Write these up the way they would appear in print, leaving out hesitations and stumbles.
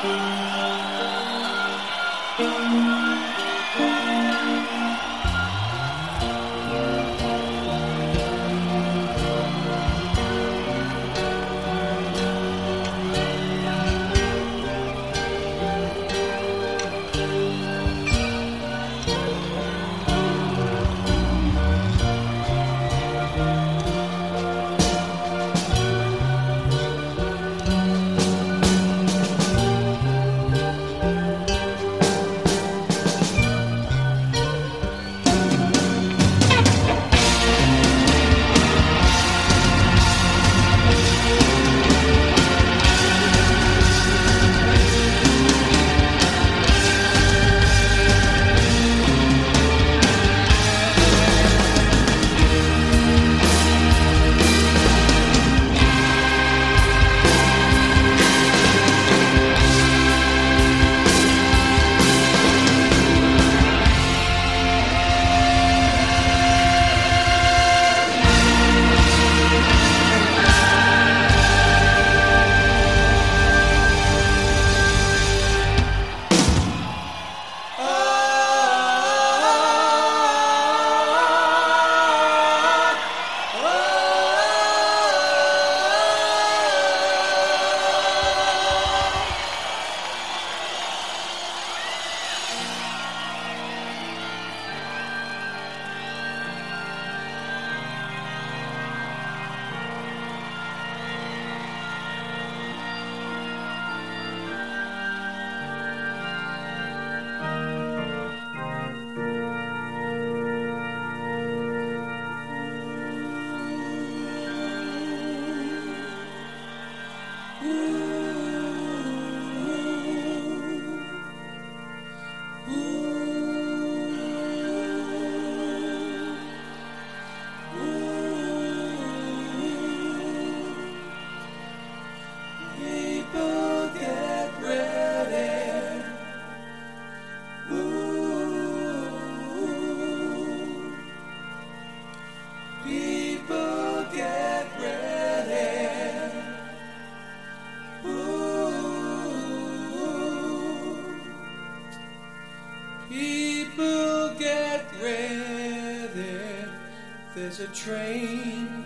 There's a train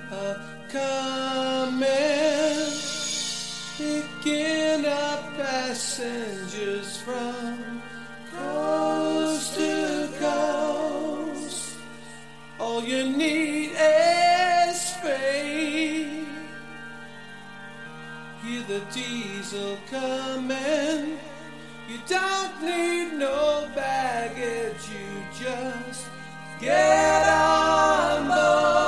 a-coming, picking up passengers from coast to coast. All you need is faith. Hear the diesel coming. You don't need no baggage, you just get on board.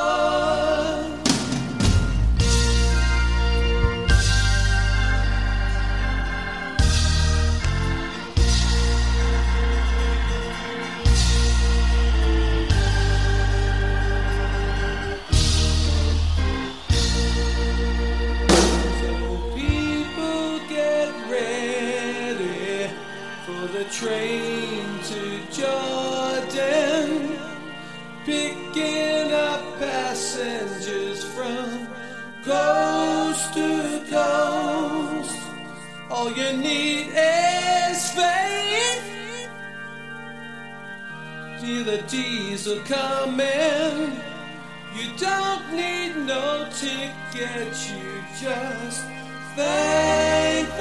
So people get ready for the train to Jordan, picking up passengers from coast to coast. All you need is faith. See the diesel coming. You don't need no ticket, you just thank